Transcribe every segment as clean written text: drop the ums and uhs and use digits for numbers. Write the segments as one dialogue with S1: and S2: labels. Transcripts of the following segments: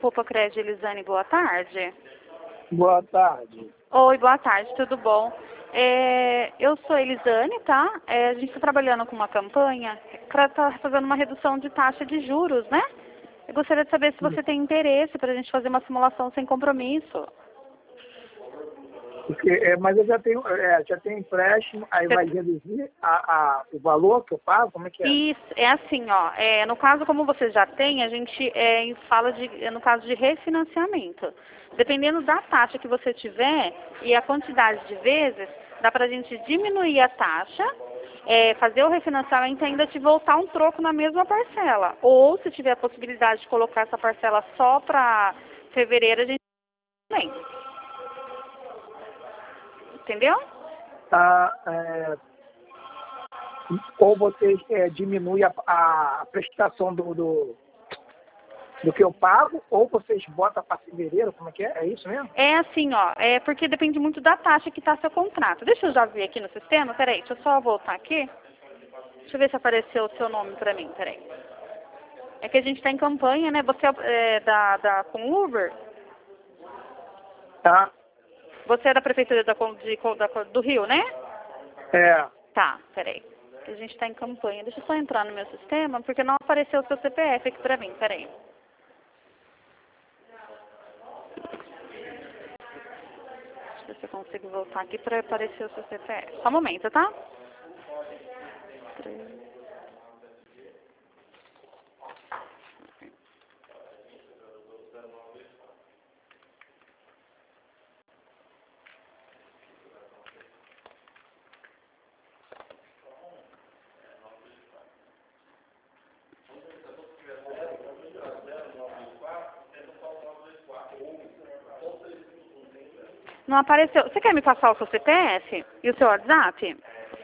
S1: Popocred, Elisane, boa tarde.
S2: Boa tarde.
S1: Oi, boa tarde, tudo bom? Eu sou Elisane, tá? A gente está trabalhando com uma campanha para estar fazendo uma redução de taxa de juros, né? Eu gostaria de saber se você tem interesse para a gente fazer uma simulação sem compromisso.
S2: Porque, mas eu já tenho empréstimo, aí vai reduzir o valor que eu pago? Como é que é?
S1: Isso, é assim, ó. No caso, como você já tem, a gente fala no caso de refinanciamento. Dependendo da taxa que você tiver e a quantidade de vezes, dá pra gente diminuir a taxa, fazer o refinanciamento e ainda te voltar um troco na mesma parcela. Ou, se tiver a possibilidade de colocar essa parcela só para fevereiro, a gente também. Entendeu?
S2: Ou vocês diminuem a prestação do que eu pago, ou vocês botam para fevereiro, como é que é? É isso mesmo?
S1: É assim, ó, porque depende muito da taxa que está seu contrato. Deixa eu já ver aqui no sistema, peraí, deixa eu só voltar aqui. Deixa eu ver se apareceu o seu nome para mim, peraí. É que a gente está em campanha, né? Você com Uber?
S2: Tá.
S1: Você é da Prefeitura do Rio, né?
S2: É.
S1: Tá, peraí. A gente está em campanha. Deixa eu só entrar no meu sistema, porque não apareceu o seu CPF aqui para mim, peraí. Deixa eu ver se eu consigo voltar aqui para aparecer o seu CPF. Só um momento, tá? 3. Não apareceu. Você quer me passar o seu CPF e o seu WhatsApp?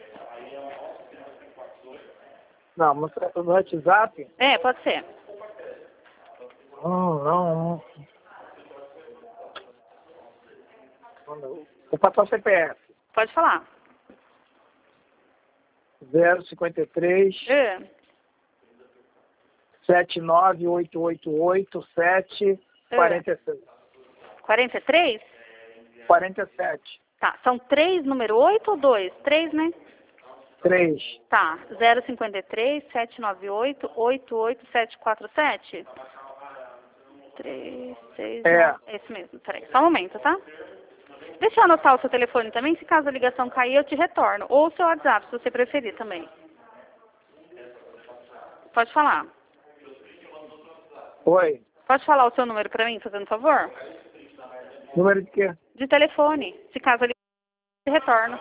S2: Não, no WhatsApp?
S1: Pode ser.
S2: Não. Vou passar o CPF.
S1: Pode falar.
S2: 053 79888 746.
S1: 43?
S2: 47.
S1: Tá. São 3, número 8 ou 2? 3, né?
S2: 3.
S1: Tá. 053 798 88747? 3, 6, 9. É esse mesmo. Peraí. Só um momento, tá? Deixa eu anotar o seu telefone também. Se caso a ligação cair, eu te retorno. Ou o seu WhatsApp, se você preferir também. Pode falar.
S2: Oi.
S1: Pode falar o seu número pra mim, fazendo favor?
S2: Número de quê?
S1: De telefone. Se caso a ligação cair, eu te retorno.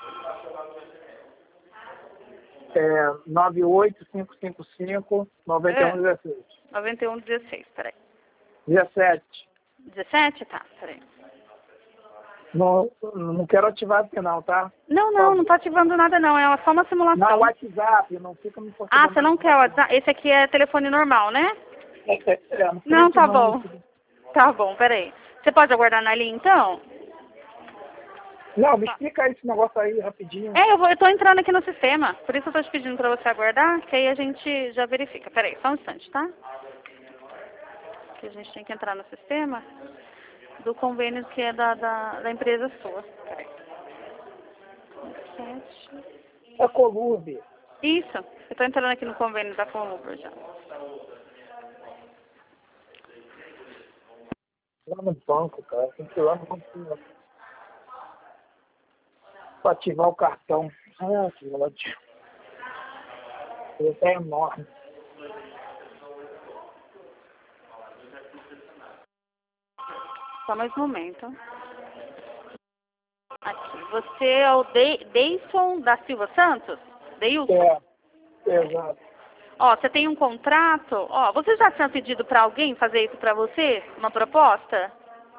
S2: 98555 9116.
S1: 9116, peraí.
S2: 17.
S1: 17? Tá, peraí.
S2: Não quero ativar aqui não, tá?
S1: Não tá ativando nada não, é só uma simulação.
S2: Não, WhatsApp, não fica me forçando.
S1: Ah, você não quer o WhatsApp? Esse aqui é telefone normal, né? Não, tá bom. Tá bom, peraí. Você pode aguardar na linha então?
S2: Não, me explica esse negócio aí rapidinho.
S1: Eu tô entrando aqui no sistema, por isso eu tô te pedindo pra você aguardar, que aí a gente já verifica. Peraí, só um instante, tá? Que a gente tem que entrar no sistema do convênio que é da empresa sua. Peraí. 7.
S2: É Colube.
S1: Isso, eu tô entrando aqui no convênio da Colube já.
S2: Lá no banco, cara. Tem que ir lá no banco para ativar o cartão. Que ódio. Ele é enorme.
S1: Só mais um momento. Aqui, você é o Deison da Silva Santos? Deilson?
S2: Exato.
S1: Ó, você tem um contrato? Ó, você já tinha pedido para alguém fazer isso para você? Uma proposta?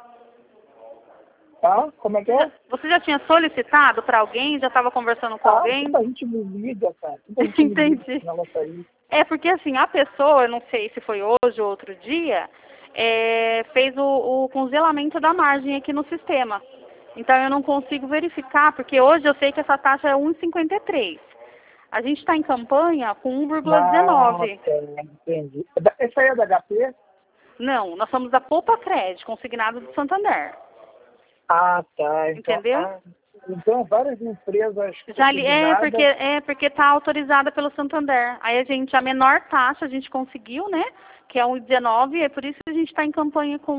S2: Tá? Como é que é?
S1: Você já tinha solicitado para alguém? Já estava conversando com alguém?
S2: Muita gente me liga, cara.
S1: Entendi. É porque assim, a pessoa, eu não sei se foi hoje ou outro dia, fez o congelamento da margem aqui no sistema. Então eu não consigo verificar, porque hoje eu sei que essa taxa é 1,53. A gente está em campanha com 1,19.
S2: Entendi. Essa aí é da HP?
S1: Não, nós somos da Poupa Cred, consignado do Santander.
S2: Ah, tá. Então,
S1: Entendeu?
S2: então várias empresas
S1: Já
S2: consignadas...
S1: porque tá autorizada pelo Santander. Aí a menor taxa a gente conseguiu, né? Que é 1,19, e é por isso que a gente está em campanha com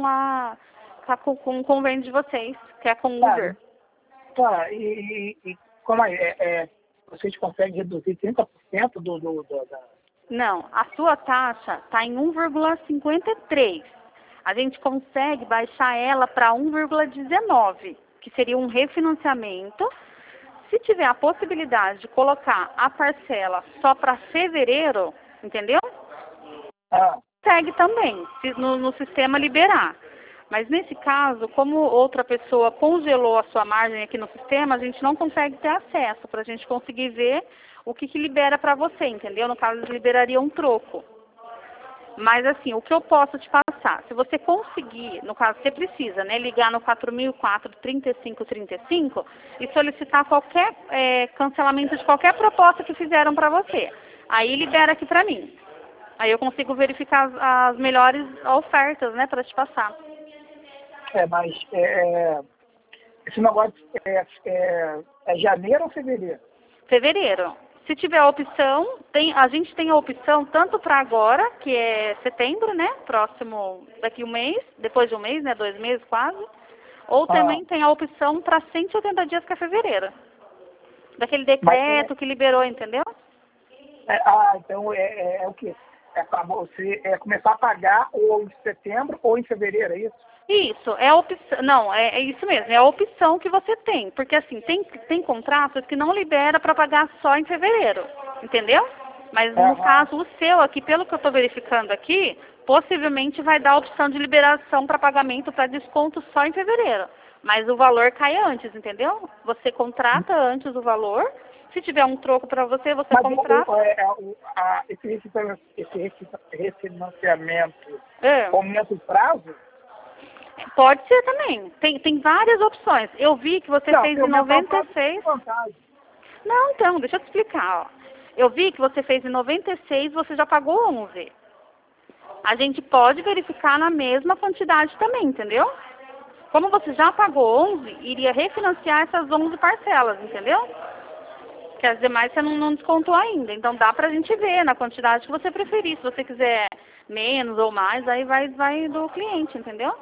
S1: com o convênio de vocês, que é com o Uber.
S2: Tá, e como é? Vocês conseguem reduzir 30% da...
S1: Não, a sua taxa está em 1,53. A gente consegue baixar ela para 1,19, que seria um refinanciamento. Se tiver a possibilidade de colocar a parcela só para fevereiro, entendeu? Consegue também, se no sistema liberar. Mas nesse caso, como outra pessoa congelou a sua margem aqui no sistema, a gente não consegue ter acesso para a gente conseguir ver o que libera para você, entendeu? No caso, liberaria um troco. Mas assim, o que eu posso te passar, se você conseguir, no caso você precisa, né, ligar no 4004-3535 e solicitar qualquer cancelamento de qualquer proposta que fizeram para você. Aí libera aqui para mim. Aí eu consigo verificar as melhores ofertas, né, para te passar.
S2: Mas esse negócio é janeiro ou fevereiro?
S1: Fevereiro. Se tiver a opção, a gente tem a opção tanto para agora, que é setembro, né? Próximo, daqui um mês, depois de um mês, né? 2 meses quase. Ou também tem a opção para 180 dias, que é fevereiro. Daquele decreto que liberou, entendeu?
S2: Então é o quê? Você começar a pagar ou em setembro ou em fevereiro, é isso?
S1: Isso, é a opção. Não, é isso mesmo, é a opção que você tem. Porque assim, tem contratos que não libera para pagar só em fevereiro, entendeu? Mas no caso, o seu aqui, pelo que eu estou verificando aqui, possivelmente vai dar a opção de liberação para pagamento para desconto só em fevereiro. Mas o valor cai antes, entendeu? Você contrata antes o valor. Se tiver um troco para você, você contrata.
S2: Esse refinanciamento aumenta o prazo?
S1: Pode ser também. Tem várias opções. Eu vi que você fez em 96. Não, então, deixa eu te explicar. Ó. Eu vi que você fez em 96 e você já pagou 11. A gente pode verificar na mesma quantidade também, entendeu? Como você já pagou 11, iria refinanciar essas 11 parcelas, entendeu? Que as demais você não descontou ainda. Então dá pra gente ver na quantidade que você preferir. Se você quiser menos ou mais, aí vai do cliente, entendeu?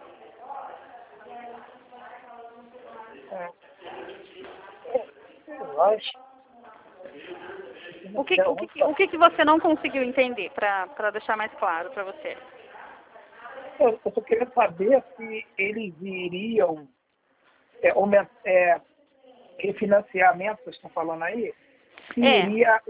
S1: O que você não conseguiu entender, para deixar mais claro para você?
S2: Eu só queria saber se eles iriam refinanciamento, vocês estão falando aí, se iria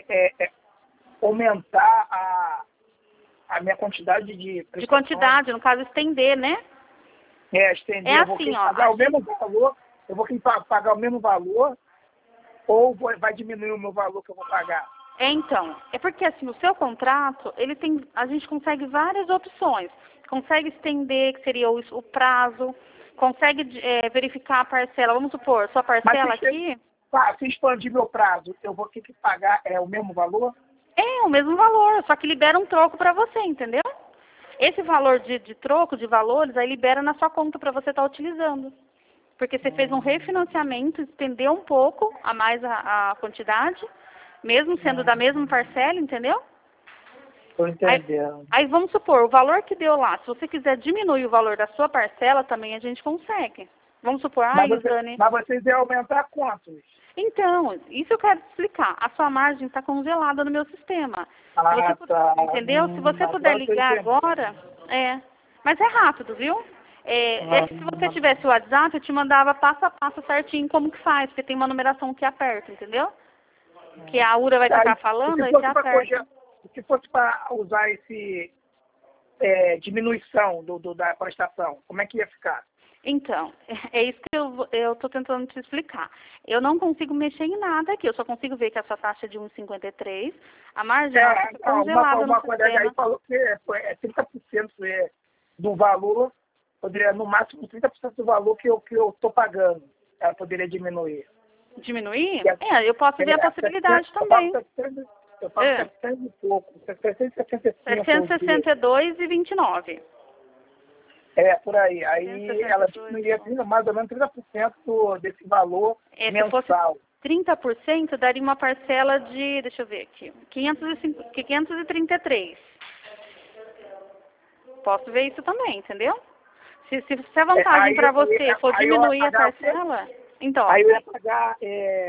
S2: aumentar a minha quantidade de prestações.
S1: De quantidade, no caso, estender, né?
S2: Estender.
S1: É
S2: eu vou
S1: assim,
S2: pagar o mesmo valor, eu vou pagar o mesmo valor, ou vai diminuir o meu valor que eu vou pagar?
S1: Então, é porque assim, o seu contrato, a gente consegue várias opções. Consegue estender, que seria o prazo, consegue verificar a parcela. Vamos supor, sua parcela aqui...
S2: Se expandir meu prazo, eu vou ter que pagar o mesmo valor?
S1: É, o mesmo valor, só que libera um troco para você, entendeu? Esse valor de troco, de valores, aí libera na sua conta para você estar utilizando. Porque você fez um refinanciamento, estendeu um pouco a mais a quantidade, mesmo sendo da mesma parcela, entendeu?
S2: Estou entendendo.
S1: Aí vamos supor, o valor que deu lá, se você quiser diminuir o valor da sua parcela, também a gente consegue. Vamos supor, Isane...
S2: Mas vocês iam aumentar quantos?
S1: Então, isso eu quero te explicar. A sua margem está congelada no meu sistema. Entendeu? Se você puder ligar agora... Mas é rápido, viu? Se você tivesse o WhatsApp, eu te mandava passo a passo certinho como que faz, porque tem uma numeração que aperta, entendeu? Que a URA vai ficar falando, aí você aperta.
S2: Se fosse para usar esse diminuição da prestação, como é que ia ficar?
S1: Então, é isso que eu estou tentando te explicar. Eu não consigo mexer em nada aqui, eu só consigo ver que a sua taxa é de 1,53, a margem está congelada no
S2: colega aí
S1: sistema.
S2: falou que 30% do valor, poderia, no máximo 30% do valor que eu estou pagando, ela poderia diminuir.
S1: Diminuir? Eu posso ver a possibilidade também.
S2: Eu pago 700 e pouco, 765.
S1: 762,29.
S2: Por aí. Aí ela diminuiria mais ou menos 30% desse valor mensal.
S1: Se fosse 30%, daria uma parcela de, deixa eu ver aqui, 533. Posso ver isso também, entendeu? Se a vantagem para você for diminuir a parcela, então...
S2: Aí eu ia pagar...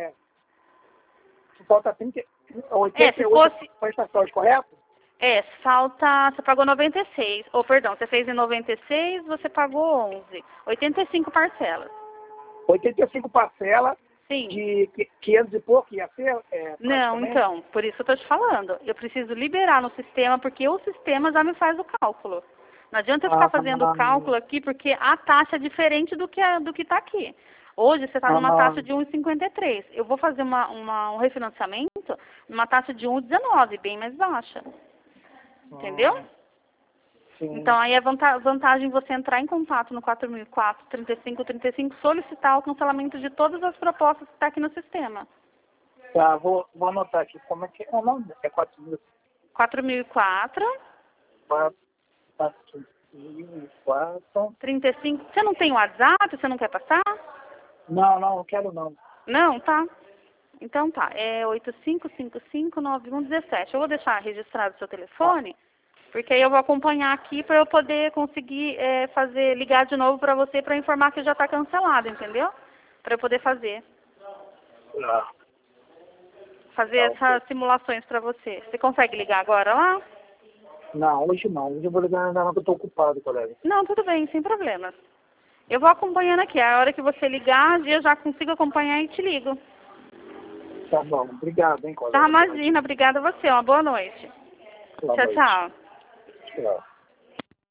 S2: falta 88
S1: se fosse...
S2: prestações, correto?
S1: Falta... Você pagou 96. Ou, perdão, você fez em 96, você pagou 11. 85 parcelas.
S2: 85 parcelas?
S1: Sim.
S2: De 500 e pouco ia ser?
S1: Não, então, por isso eu estou te falando. Eu preciso liberar no sistema, porque o sistema já me faz o cálculo. Não adianta eu ficar fazendo o cálculo aqui, porque a taxa é diferente do que está aqui. Hoje você está numa taxa de 1,53. Eu vou fazer um refinanciamento numa taxa de 1,19, bem mais baixa. Entendeu?
S2: Sim.
S1: Então aí é vantagem você entrar em contato no 4004-3535, solicitar o cancelamento de todas as propostas que estão aqui no sistema.
S2: Tá, vou anotar aqui. Como é que é o nome? É 4.000.
S1: 4004. 35. Você não tem WhatsApp? Você não quer passar?
S2: Não quero não.
S1: Não, tá. Então tá. É 85559117. Eu vou deixar registrado o seu telefone, porque aí eu vou acompanhar aqui para eu poder conseguir ligar de novo para você para informar que já está cancelado, entendeu? Para eu poder fazer. Fazer essas simulações para você. Você consegue ligar agora lá?
S2: Não, hoje não. Hoje eu vou ligar ainda não, que eu estou ocupado, colega.
S1: Não, tudo bem, sem problemas. Eu vou acompanhando aqui. A hora que você ligar, eu já consigo acompanhar e te ligo.
S2: Tá bom. Obrigado, hein, colega.
S1: Tá, imagina. Obrigada a você. Uma boa noite.
S2: Boa
S1: Tchau,
S2: noite.
S1: tchau.
S2: Tchau.